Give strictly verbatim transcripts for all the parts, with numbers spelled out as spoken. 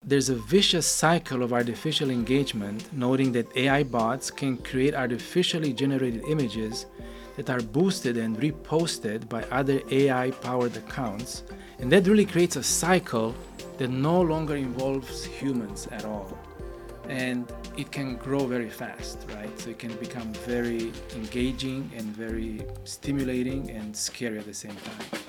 there's a vicious cycle of artificial engagement, noting that A I bots can create artificially generated images that are boosted and reposted by other A I-powered accounts. And that really creates a cycle that no longer involves humans at all. And it can grow very fast, right? So it can become very engaging and very stimulating and scary at the same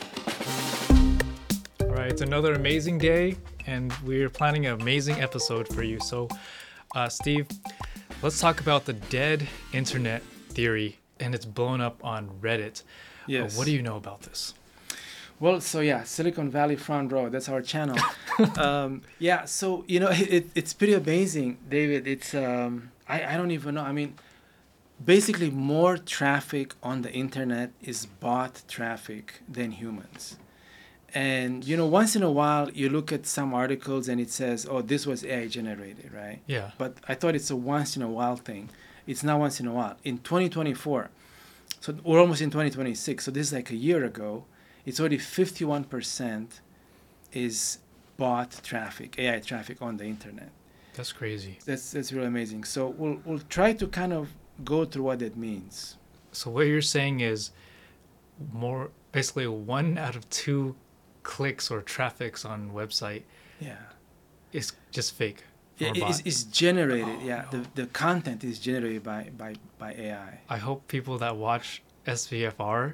time. All right, it's another amazing day, and we're planning an amazing episode for you. So, uh, Steve, let's talk about the dead internet theory, and it's blown up on Reddit. Yes. Uh, what do you know about this? Well, so yeah, Silicon Valley Front Row, that's our channel. um, yeah, so, you know, it, it's pretty amazing, David. It's, um, I, I don't even know. I mean, basically more traffic on the internet is bot traffic than humans. And, you know, once in a while you look at some articles and it says, oh, this was A I generated, right? Yeah. But I thought it's a once in a while thing. It's not once in a while. In twenty twenty-four, so we're almost in twenty twenty-six, so this is like a year ago, it's already fifty-one percent is bot traffic, A I traffic on the internet. That's crazy. That's that's really amazing. So we'll we'll try to kind of go through what that means. So what you're saying is more basically one out of two clicks or traffics on website Yeah. is just fake. It, it's, it's generated, oh, yeah. No. The the content is generated by, by, by A I. I hope people that watch S V F R,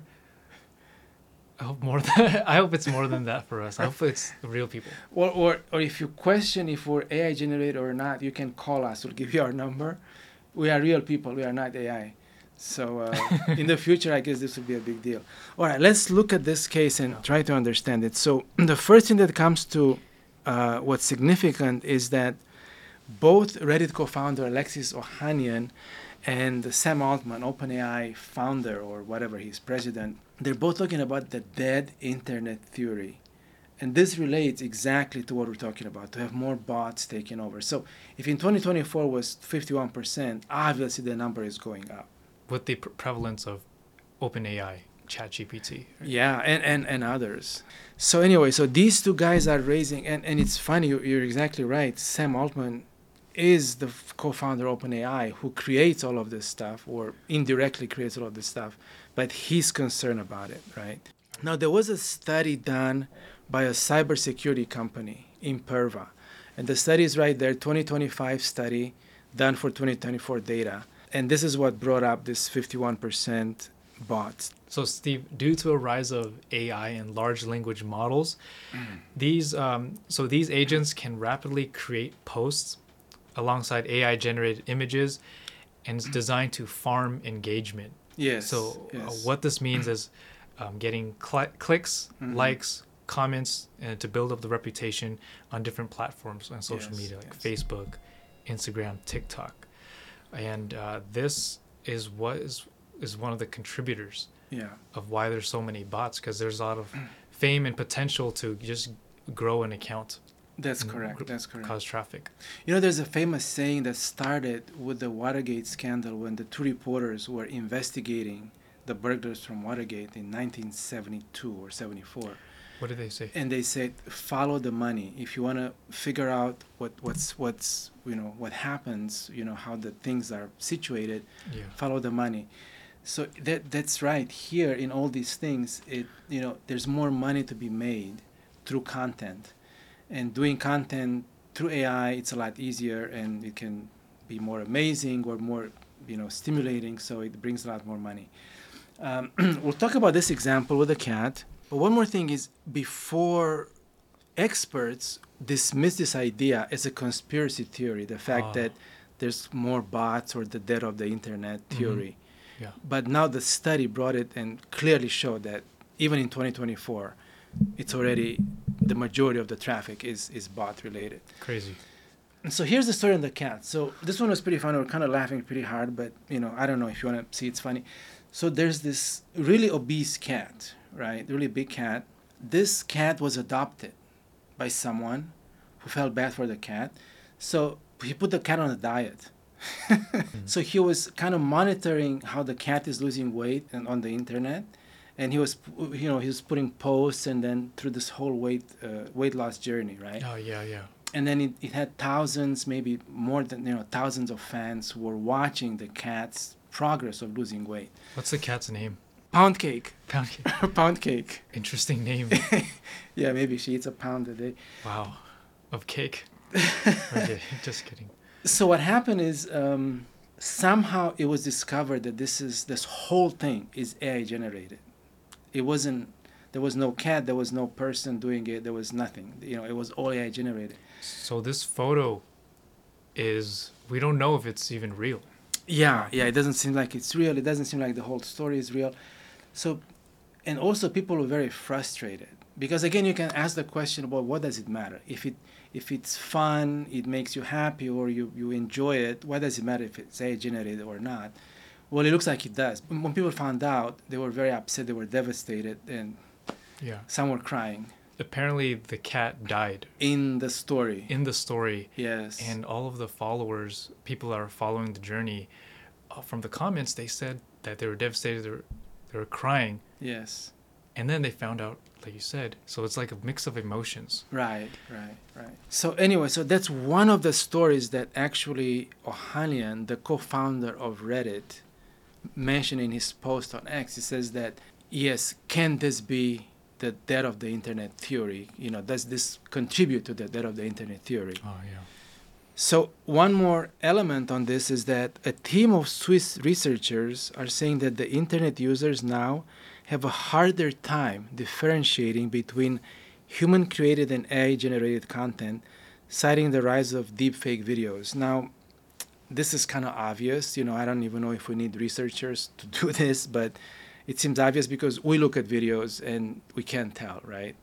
I hope more than I hope it's more than that for us. I hope it's real people. Or, or or if you question if we're A I generated or not, you can call us. We'll give you our number. We are real people. We are not A I. So uh, in the future, I guess this will be a big deal. All right, let's look at this case and try to understand it. So the first thing that comes to uh, what's significant is that both Reddit co-founder Alexis Ohanian and Sam Altman, OpenAI founder or whatever, he's president, they're both talking about the dead internet theory. And this relates exactly to what we're talking about, to have more bots taking over. So if in twenty twenty-four was fifty-one percent, obviously the number is going up. With the pre- prevalence of OpenAI, ChatGPT. Right? Yeah, and, and, and others. So anyway, so these two guys are raising, and, and it's funny, you're, you're exactly right. Sam Altman is the f- co-founder of OpenAI who creates all of this stuff, or indirectly creates all of this stuff, but he's concerned about it, right? Now, there was a study done by a cybersecurity company, Imperva, and the study is right there, twenty twenty-five study done for twenty twenty-four data. And this is what brought up this fifty-one percent bots. So, Steve, due to a rise of A I and large language models, mm. these um, so these agents can rapidly create posts alongside A I-generated images, and it's designed to farm engagement. Yes. So, yes. Uh, what this means is um, getting cl- clicks, mm-hmm. likes, comments, and to build up the reputation on different platforms on social yes, media like yes. Facebook, Instagram, TikTok. And uh, this is what is is one of the contributors yeah. of why there's so many bots, because there's a lot of fame and potential to just grow an account. That's correct. Gr- That's correct. Cause traffic. You know, there's a famous saying that started with the Watergate scandal when the two reporters were investigating the burglars from Watergate in nineteen seventy-two or seventy-four. What did they say? And they said, follow the money. If you want to figure out what, what's, what's, you know, what happens, you know, how the things are situated, yeah. follow the money. So that that's right. Here in all these things, it, you know, there's more money to be made through content. And doing content through A I, it's a lot easier, and it can be more amazing or more, you know, stimulating. So it brings a lot more money. Um, we'll talk about this example with a cat. But one more thing is, before experts dismiss this idea as a conspiracy theory, the fact oh. that there's more bots or the death of the internet theory. Mm-hmm. Yeah. But now the study brought it and clearly showed that even in twenty twenty-four, it's already the majority of the traffic is, is bot related. Crazy. And so here's the story on the cat. So this one was pretty funny. We're kind of laughing pretty hard, but you know, I don't know if you want to see it's funny. So there's this really obese cat, right? Really big cat. This cat was adopted by someone who felt bad for the cat. So he put the cat on a diet. mm-hmm. So he was kind of monitoring how the cat is losing weight and on the internet. And he was, you know, he was putting posts and then through this whole weight uh, weight loss journey, right? Oh, yeah, yeah. and then it, it had thousands, maybe more than, you know, thousands of fans who were watching the cat's progress of losing weight. What's the cat's name? Pound cake. Pound cake. Pound cake. Interesting name. Yeah, maybe she eats a pound a day. Wow. Of cake. Okay, just kidding. So what happened is um, somehow it was discovered that this is this whole thing is A I generated. It wasn't. There was no cat. There was no person doing it. There was nothing. You know, it was all A I generated. So this photo is, we don't know if it's even real. Yeah, yeah. It doesn't seem like it's real. It doesn't seem like the whole story is real. So, and also people were very frustrated because again, you can ask the question about what does it matter if it if it's fun, it makes you happy, or you you enjoy it. What does it matter if it's A I generated or not? Well, it looks like it does. When people found out, they were very upset. They were devastated, and yeah, some were crying. Apparently, the cat died in the story. In the story, yes. And all of the followers, people that are following the journey, uh, from the comments, they said that they were devastated. They were, they were crying. Yes. And then they found out, like you said. So it's like a mix of emotions. Right, right, right. So anyway, so that's one of the stories that actually Ohanian, the co-founder of Reddit, mentioned in his post on X. He says that, yes, can this be the death of the internet theory? You know, does this contribute to the death of the internet theory? Oh, yeah. So one more element on this is that a team of Swiss researchers are saying that the internet users now have a harder time differentiating between human-created and A I-generated content, citing the rise of deepfake videos. Now, this is kind of obvious. You know, I don't even know if we need researchers to do this, but it seems obvious because we look at videos and we can't tell, right?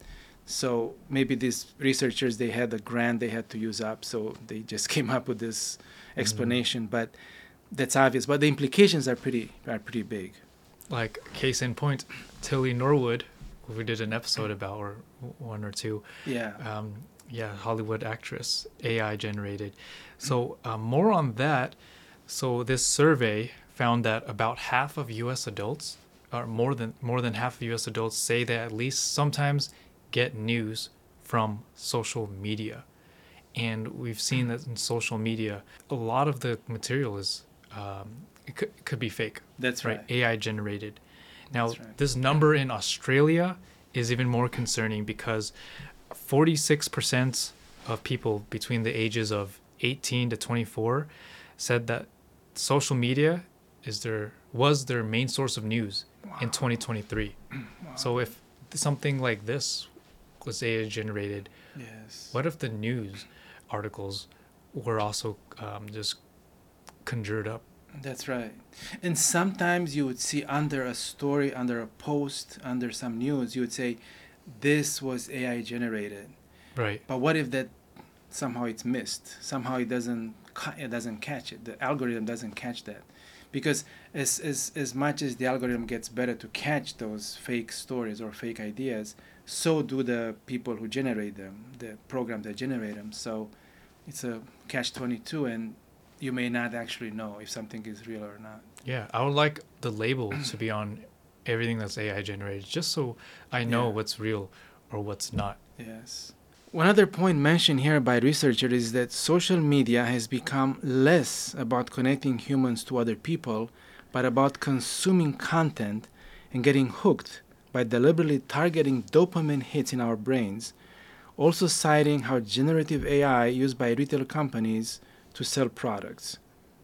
So maybe these researchers, they had a grant they had to use up, so they just came up with this explanation. Mm. But that's obvious. But the implications are pretty are pretty big. Like, case in point, Tilly Norwood, who we did an episode about, or one or two. Yeah. Um, yeah, Hollywood actress, A I generated. So uh, more on that. So this survey found that about half of U S adults, or more than more than half of U S adults, say they at least sometimes get news from social media. And we've seen that in social media, a lot of the material is, um, it could, it could be fake. That's right. right. A I generated. Now, right. This number in Australia is even more concerning because forty-six percent of people between the ages of eighteen to twenty-four said that social media is their was their main source of news wow. in twenty twenty-three. Wow. So if something like this was A I generated, yes. what if the news articles were also um, just conjured up? That's right. And sometimes you would see under a story, under a post, under some news, you would say, this was A I generated. Right. But what if that somehow it's missed? Somehow it doesn't it doesn't catch it. The algorithm doesn't catch that. Because as, as, as much as the algorithm gets better to catch those fake stories or fake ideas, so do the people who generate them, the programs that generate them. So it's a catch twenty-two, and you may not actually know if something is real or not. Yeah, I would like the label to be on everything that's A I generated, just so I know yeah. what's real or what's not. Yes. One other point mentioned here by researchers is that social media has become less about connecting humans to other people, but about consuming content and getting hooked by deliberately targeting dopamine hits in our brains, also citing how generative A I used by retail companies to sell products.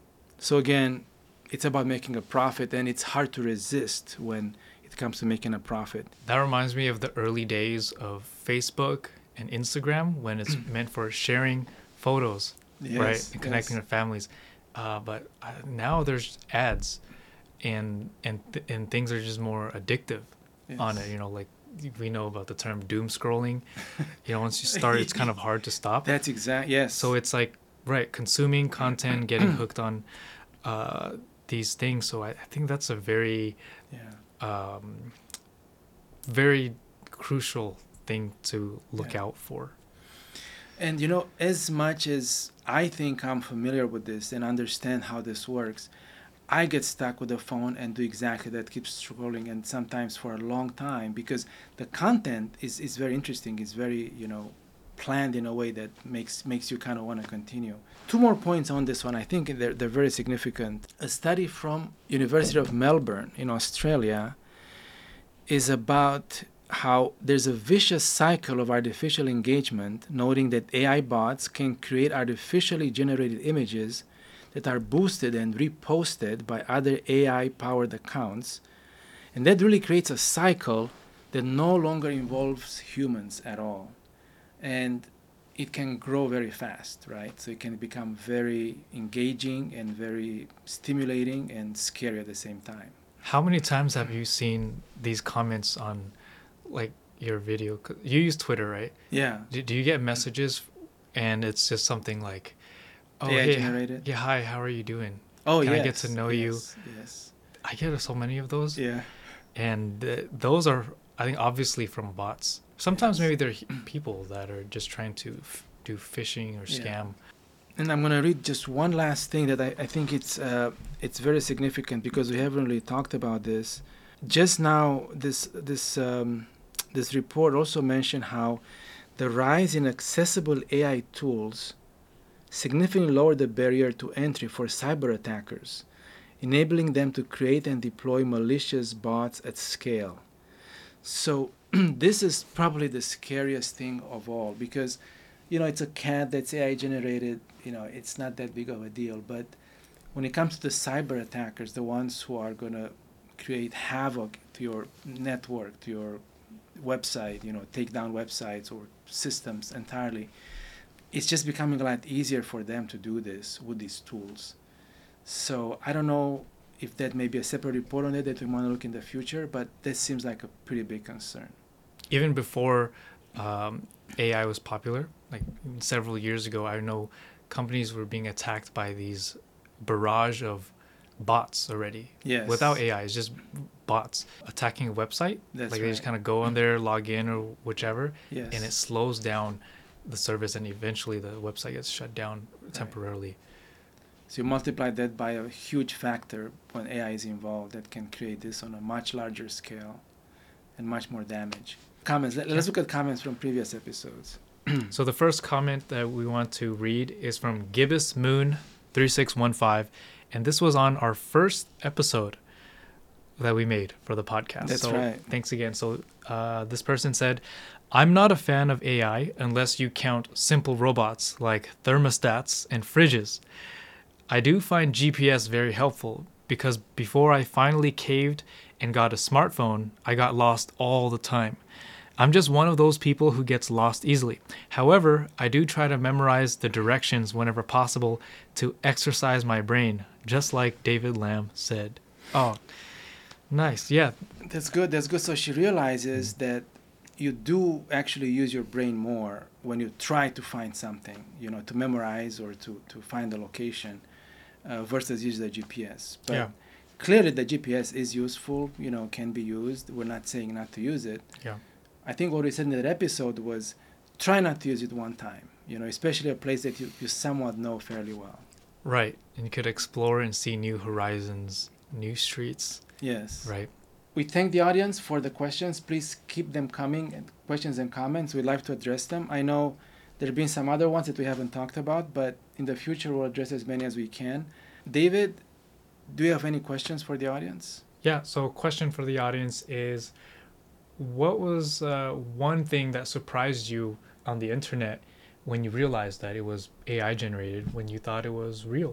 So again, it's about making a profit, and it's hard to resist when it comes to making a profit. That reminds me of the early days of Facebook and Instagram when it's meant for sharing photos, yes, right, and connecting yes. with families. Uh, but uh, now there's ads, and and th- and things are just more addictive yes. on it. You know, like we know about the term doom scrolling. You know, once you start, it's kind of hard to stop. That's exact. Yes. So it's like right, consuming content, getting hooked on uh, these things. So I, I think that's a very, yeah. um, very crucial thing to look yeah. out for. And you know, as much as I think I'm familiar with this and understand how this works, I get stuck with the phone and do exactly that, keep scrolling, and sometimes for a long time, because the content is, is very interesting. It's very, you know, planned in a way that makes makes you kind of want to continue. Two more points on this one. I think they're, they're very significant. A study from University of Melbourne in Australia is about how there's a vicious cycle of artificial engagement, noting that A I bots can create artificially generated images that are boosted and reposted by other A I-powered accounts. And that really creates a cycle that no longer involves humans at all. And it can grow very fast, right? So it can become very engaging and very stimulating and scary at the same time. How many times have you seen these comments on, like, your video? 'Cause you use Twitter, right? Yeah. Do, do you get messages and it's just something like, oh, A I hey, generated? yeah, hi, how are you doing? Oh, Can yes. I get to know yes, you? Yes. I get so many of those. Yeah. And uh, those are, I think, obviously from bots. Sometimes Yes. maybe they're h- people that are just trying to f- do phishing or Yeah. scam. And I'm going to read just one last thing that I, I think it's uh, it's very significant because we haven't really talked about this. Just now, this this um, this report also mentioned how the rise in accessible A I tools significantly lowered the barrier to entry for cyber attackers, enabling them to create and deploy malicious bots at scale. So this is probably the scariest thing of all because, you know, it's a cat that's A I generated. You know, it's not that big of a deal. But when it comes to the cyber attackers, the ones who are going to create havoc to your network, to your website, you know, take down websites or systems entirely, it's just becoming a lot easier for them to do this with these tools. So I don't know if that may be a separate report on it that we want to look in the future, but that seems like a pretty big concern. Even before um, A I was popular, like several years ago, I know companies were being attacked by these barrage of bots already. Yes. Without A I, it's just bots attacking a website. That's like right. they just kind of go on there, log in or whichever, Yes. and it slows down the service, and eventually the website gets shut down temporarily. So you multiply that by a huge factor when A I is involved that can create this on a much larger scale and much more damage. Comments. Let, let's look at comments from previous episodes. So the first comment that we want to read is from Gibbous Moon three six one five, and this was on our first episode that we made for the podcast. That's so right. Thanks again. So uh, this person said, I'm not a fan of A I unless you count simple robots like thermostats and fridges. I do find G P S very helpful because before I finally caved and got a smartphone, I got lost all the time. I'm just one of those people who gets lost easily. However, I do try to memorize the directions whenever possible to exercise my brain, just like David Lamb said. Oh, nice. Yeah. That's good. That's good. So she realizes that you do actually use your brain more when you try to find something, you know, to memorize or to, to find the location uh, versus use the G P S. But Yeah. clearly the G P S is useful, you know, can be used. We're not saying not to use it. Yeah. I think what we said in that episode was try not to use it one time, you know, especially a place that you, you somewhat know fairly well. Right. And you could explore and see new horizons, new streets. Yes. Right. We thank the audience for the questions. Please keep them coming, and questions and comments. We'd like to address them. I know there have been some other ones that we haven't talked about, but in the future we'll address as many as we can. David, do you have any questions for the audience? Yeah. So a question for the audience is, what was uh, one thing that surprised you on the internet when you realized that it was A I generated when you thought it was real?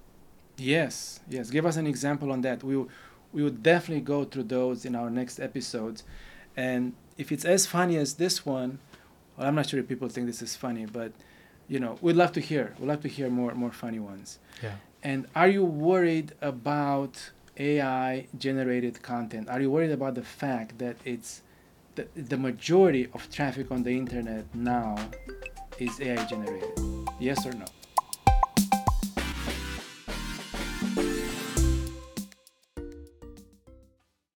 Yes, yes. Give us an example on that. We w- we would definitely go through those in our next episodes. And if it's as funny as this one, well, I'm not sure if people think this is funny, but you know, we'd love to hear. We'd love to hear more more funny ones. Yeah. And are you worried about A I generated content? Are you worried about the fact that it's the, the majority of traffic on the internet now is A I generated? Yes or no?